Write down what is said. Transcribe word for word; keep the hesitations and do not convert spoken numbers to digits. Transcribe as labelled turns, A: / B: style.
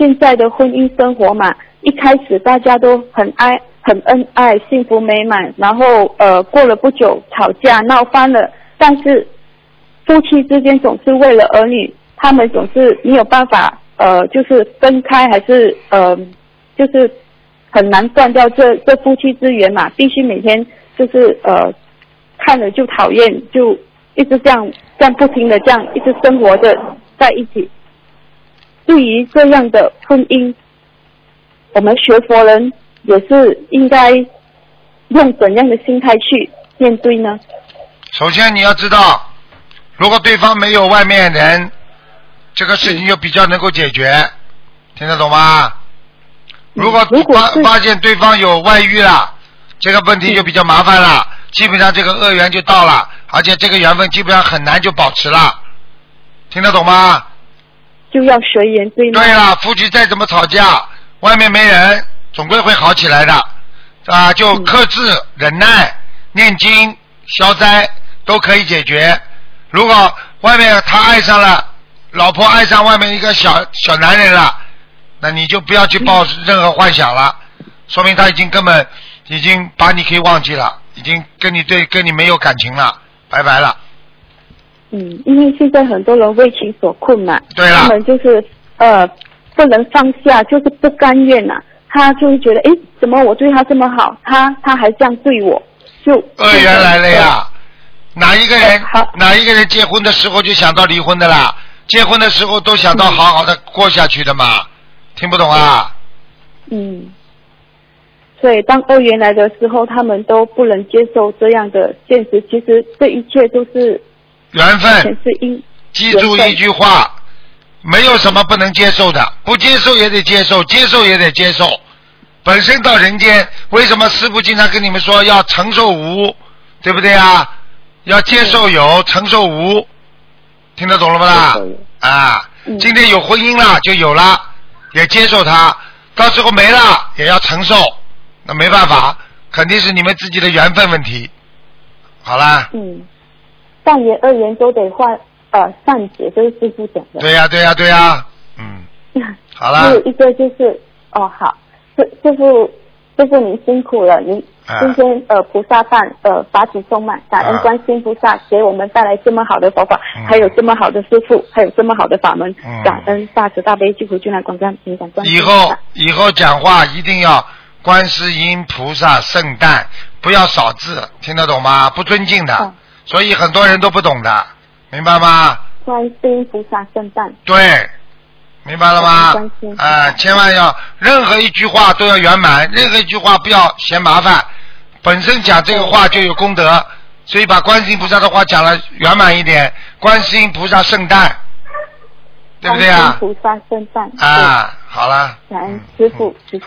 A: 现在的婚姻生活嘛，一开始大家都很爱、很恩爱、幸福美满，然后呃过了不久吵架闹翻了，但是夫妻之间总是为了儿女，他们总是没有办法呃就是分开，还是呃就是很难断掉这这夫妻之缘嘛，必须每天就是呃看了就讨厌，就一直这样这样不停的这样一直生活着在一起。对于这样的婚姻，我们学佛人也是应该用怎样的心态去面对呢？
B: 首先你要知道，如果对方没有外面人，这个事情就比较能够解决，嗯、听得懂吗？如果发发现对方有外遇了，这个问题就比较麻烦了，嗯、基本上这个恶缘就到了，而且这个缘分基本上很难就保持了，听得懂吗？
A: 就要随缘对吗？
B: 对了，夫妻再怎么吵架，外面没人，总归会好起来的，啊，就克制、嗯、忍耐、念经、消灾都可以解决。如果外面他爱上了，老婆爱上外面一个小小男人了，那你就不要去抱任何幻想了，嗯、说明他已经根本已经把你可以忘记了，已经跟你对跟你没有感情了，拜拜了。
A: 嗯，因为现在很多人为情所困嘛，
B: 对了，
A: 他们就是呃不能放下，就是不甘愿呐、啊，他就会觉得，诶，怎么我对他这么好，他他还这样对我，就
B: 恶缘来了呀。哪一个人、呃、哪一个人结婚的时候就想到离婚的啦？结婚的时候都想到好好的过下去的嘛？嗯、听不懂啊？
A: 嗯，所以当恶缘来的时候，他们都不能接受这样的现实。其实这一切都是
B: 缘分，
A: 是因
B: 记住一句话，没有什么不能接受的，不接受也得接受，接受也得接受。本身到人间，为什么师父经常跟你们说要承受无，对不对啊？要接受有，承受无，听得懂了吗啦？啊，嗯、今天有婚姻了就有了，也接受它，到时候没了也要承受，那没办法，肯定是你们自己的缘分问题。好啦。
A: 嗯。善缘恶缘都得换呃善解，这是师父讲的。
B: 对呀、啊、对呀、啊、对呀、啊，嗯，好了。
A: 还有一个就是哦好，师师父师父您辛苦了，您今天、啊、呃菩萨饭呃法体充满，感恩观世音菩萨给我们带来这么好的佛法，嗯、还有这么好的师父，还有这么好的法门，嗯、感恩大慈大悲救苦救难广大灵感观世音菩萨。
B: 以后以后讲话一定要观世音菩萨圣诞，不要少字，听得懂吗？不尊敬的。哦，所以很多人都不懂的，明白吗？
A: 观世音菩萨圣诞。
B: 对，明白了吗？啊、呃，千万要任何一句话都要圆满，任何一句话不要嫌麻烦。本身讲这个话就有功德，所以把观世音菩萨的话讲了圆满一点。观世音菩萨圣诞，对不对啊？
A: 观世音菩萨圣诞。
B: 啊，好了。
A: 感恩师父。嗯